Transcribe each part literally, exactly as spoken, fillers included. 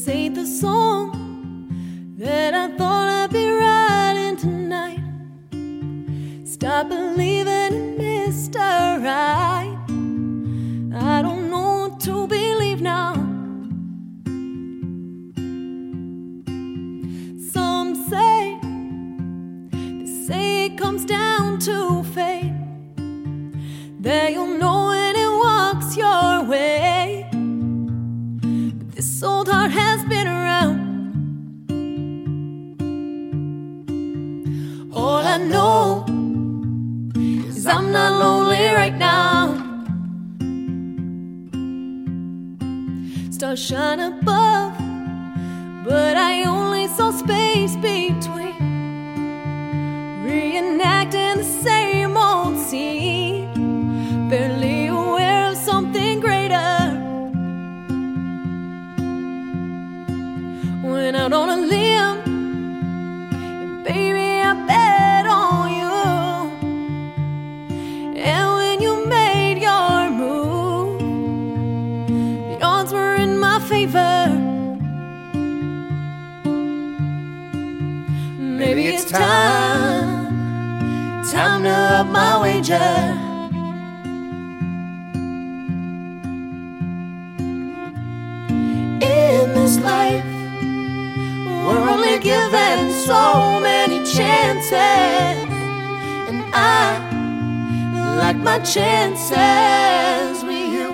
This ain't the song that I thought I'd be writing tonight. Stop believing in Mister Right. I don't know what to believe now. Some say, they say it comes down to fate, that you'll know when it walks your way. But this old heart has been around. All I know is I'm not lonely right now. Stars shine above, but I only saw space between, reenacting the same old scene, barely aware of something greater. Went out on a limb, and baby I bet on you. And when you made your move, the odds were in my favor. Maybe it's time, time to up my wager. In this life, we're only given so many chances, and I like my chances with you.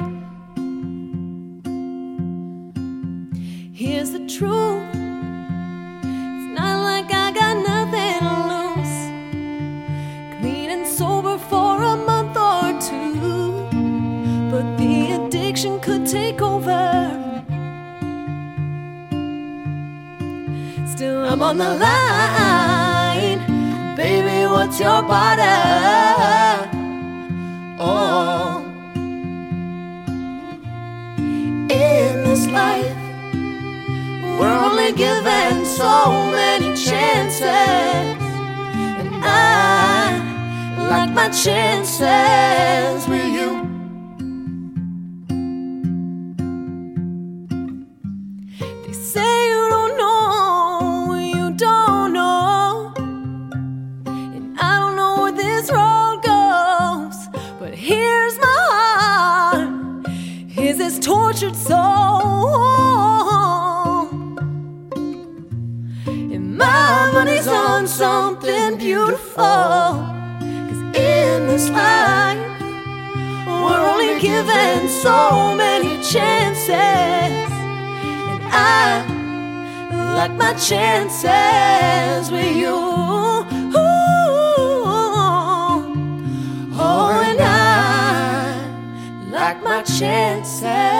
Here's the truth, it's not like I got nothing to lose. Clean and sober for a month or two, but the addiction could take over. Still I'm on the line, baby, what's your bottom? Oh, in this life, we're only given so many chances, and I like my chances with you. They say you don't know what you don't know, and I don't know where this road goes, but here's my heart, here's this tortured soul. My money's on something beautiful, 'cause in this life, we're only given so many chances, and I like my chances with you. Ooh, oh, and I like my chances.